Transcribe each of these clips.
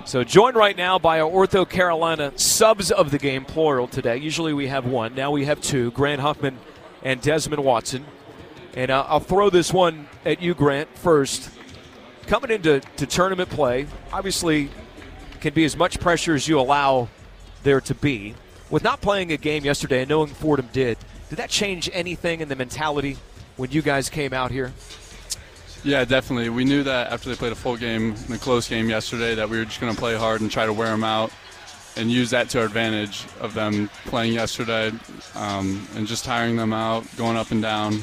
So joined right now by our Ortho Carolina subs of the game, plural today. Usually we have one. Now we have two, Grant Huffman and Desmond Watson. And I'll throw this one at you, Grant, first. Coming into tournament play, obviously can be as much pressure as you allow there to be. With not playing a game yesterday and knowing Fordham did that change anything in the mentality when you guys came out here? Yeah, definitely. We knew that after they played a full game in a close game yesterday that we were just going to play hard and try to wear them out and use that to our advantage of them playing yesterday and just tiring them out, going up and down.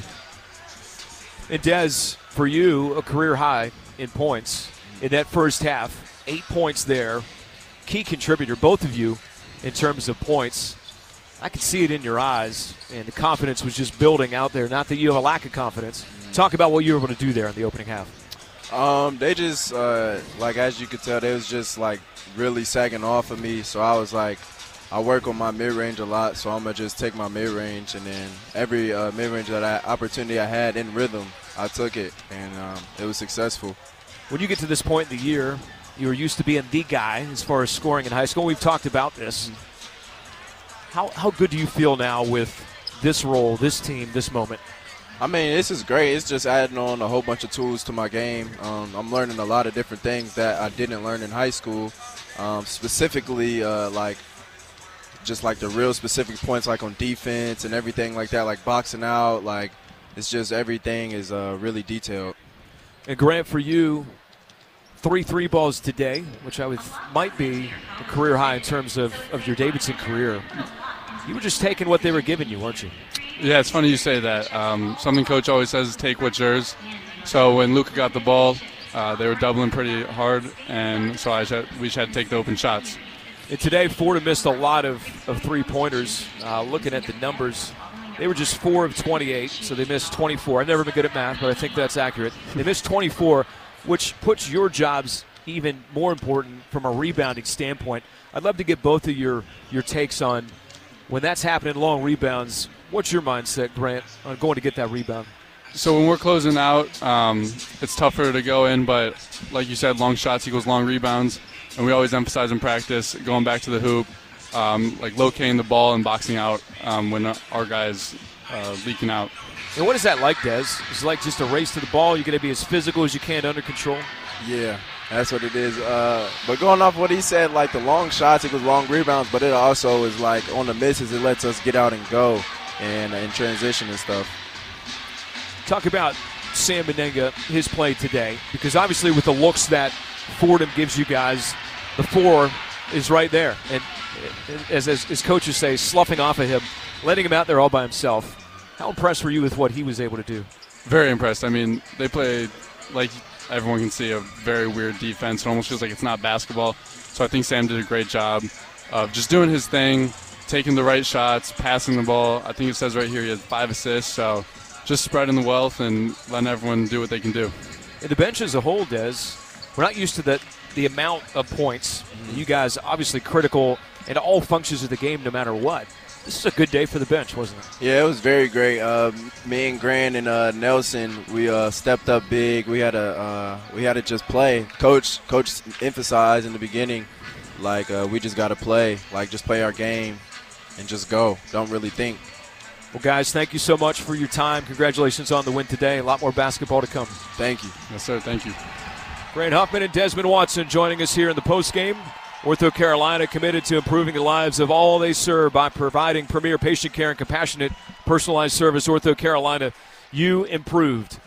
And Des, for you, a career high in points in that first half. 8 points there. Key contributor, both of you, in terms of points. I could see it in your eyes, and the confidence was just building out there. Not that you have a lack of confidence. Talk about what you were able to do there in the opening half. They just, as you could tell, they was just, really sagging off of me. So I was I work on my mid-range a lot, so I'm going to just take my mid-range. And then every mid-range opportunity I had in rhythm, I took it, and it was successful. When you get to this point in the year, you were used to being the guy as far as scoring in high school. We've talked about this. How good do you feel now with this role, this team, this moment? I mean, this is great. It's just adding on a whole bunch of tools to my game. I'm learning a lot of different things that I didn't learn in high school, specifically the real specific points on defense and everything like that, boxing out. It's just everything is really detailed. And Grant, for you, 3 3 balls today, which might be a career high in terms of your Davidson career. You were just taking what they were giving you, weren't you? Yeah, it's funny you say that. Something Coach always says is take what's yours. So when Luka got the ball, they were doubling pretty hard, and so we just had to take the open shots. And today, Fordham missed a lot of three-pointers. Looking at the numbers, they were just 4 of 28, so they missed 24. I've never been good at math, but I think that's accurate. They missed 24, which puts your jobs even more important from a rebounding standpoint. I'd love to get both of your takes on when that's happening, long rebounds. What's your mindset, Grant, on going to get that rebound? So when we're closing out, it's tougher to go in, but like you said, long shots equals long rebounds, and we always emphasize in practice going back to the hoop, locating the ball and boxing out when our guys leaking out. And what is that like, Des? Is it like just a race to the ball? You're going to be as physical as you can under control? Yeah, that's what it is. But going off what he said, the long shots equals long rebounds, but it also is on the misses, it lets us get out and go and in transition and stuff. Talk about Sam Menenga, his play today, because obviously with the looks that Fordham gives you guys, the floor is right there. And as coaches say, sloughing off of him, letting him out there all by himself. How impressed were you with what he was able to do? Very impressed. I mean, they play, like everyone can see, a very weird defense. It almost feels like it's not basketball. So I think Sam did a great job of just doing his thing, taking the right shots, passing the ball. I think it says right here he had 5 assists. So just spreading the wealth and letting everyone do what they can do. And the bench as a whole, Des, we're not used to the amount of points. You guys obviously critical in all functions of the game no matter what. This is a good day for the bench, wasn't it? Yeah, it was very great. Me and Grant and Nelson, we stepped up big. We had to just play. Coach emphasized in the beginning, we just got to play, just play our game and just go. Don't really think. Well, guys, thank you so much for your time. Congratulations on the win today. A lot more basketball to come. Thank you. Yes, sir. Thank you. Grant Huffman and Desmond Watson joining us here in the postgame. Ortho Carolina committed to improving the lives of all they serve by providing premier patient care and compassionate personalized service. Ortho Carolina, you improved.